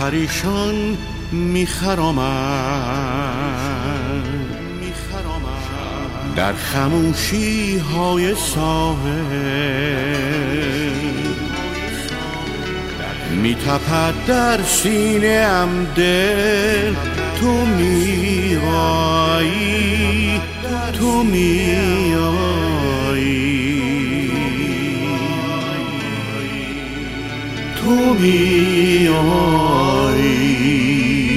پریشان میخرامد در خموشی های ساحل، میتپد در سینه ام دل، تو میایی، تو میایی، تو میایی.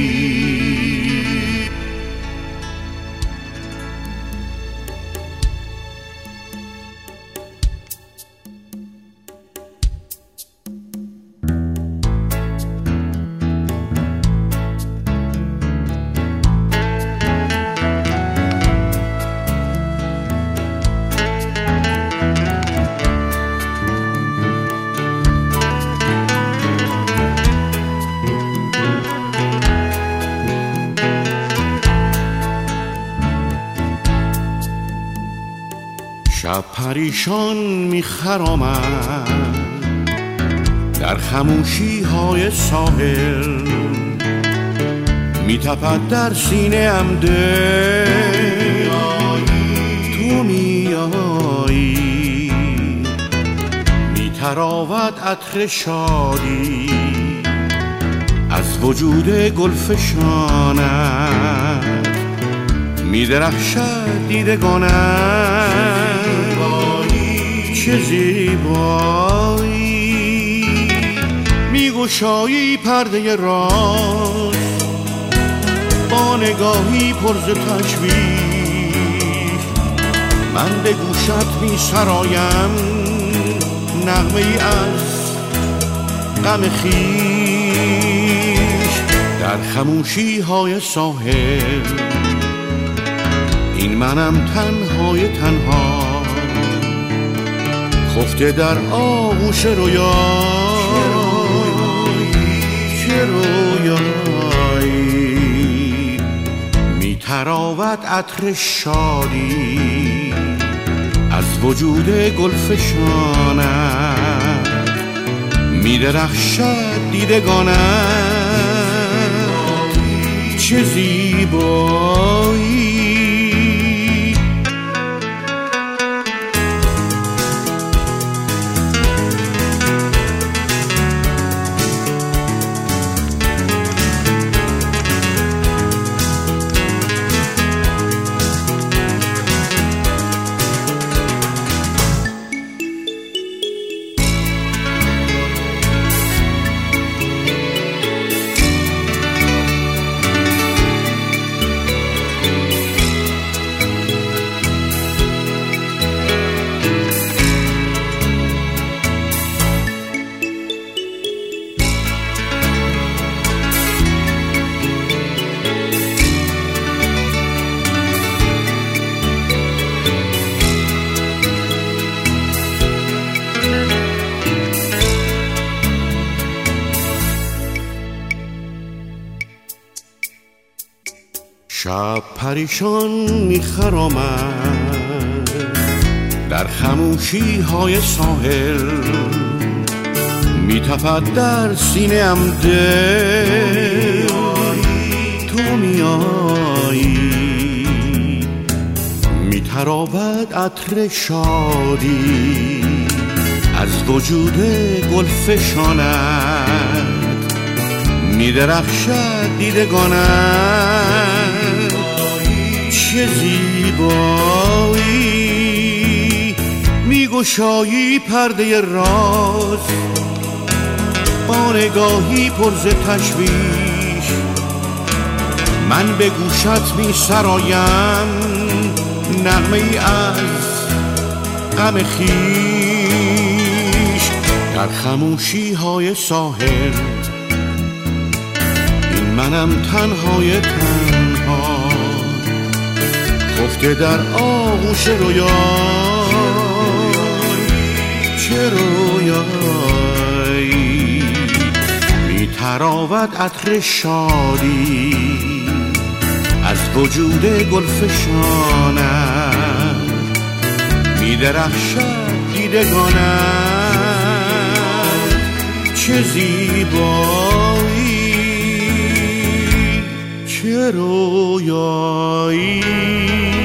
شب پریشان میخرامد در خموشی های ساحل، میتپد در سینه ام دل، تو میایی، میتراود عطر شادی از وجود گلفشانت، میدرخشد دیدگانت، چه زیبایی، میگشایی پرده راز با نگاهی پر ز تشویش، من به گوشت میسرایم نغمه ای از غم خویش. در خموشی های ساحل این منم تنهای تنها، خفته در آغوش رویا، چه رویایی، میتراود عطر شادی از وجود گلفشانت، میدرخشد دیدگانت، چه زیبایی. شب پریشان میخرامد در خموشی های ساحل، میتپد در سینه ام دل، تو میایی، میتراود عطر شادی از وجود گلفشانت، میدرخشد دیدگانت، چه زیبایی، میگشایی پرده راز با نگاهی پر ز تشویش، من به گوشت میسرایم نغمه ای از غم خویش. در خموشی های ساحل این منم تنهای تنها، خفته در آغوش رویا، چه رویایی، میتراود عطر شادی از وجود گلفشانت، میدرخشد دیدگانت، چه زیبایی. چه رویایی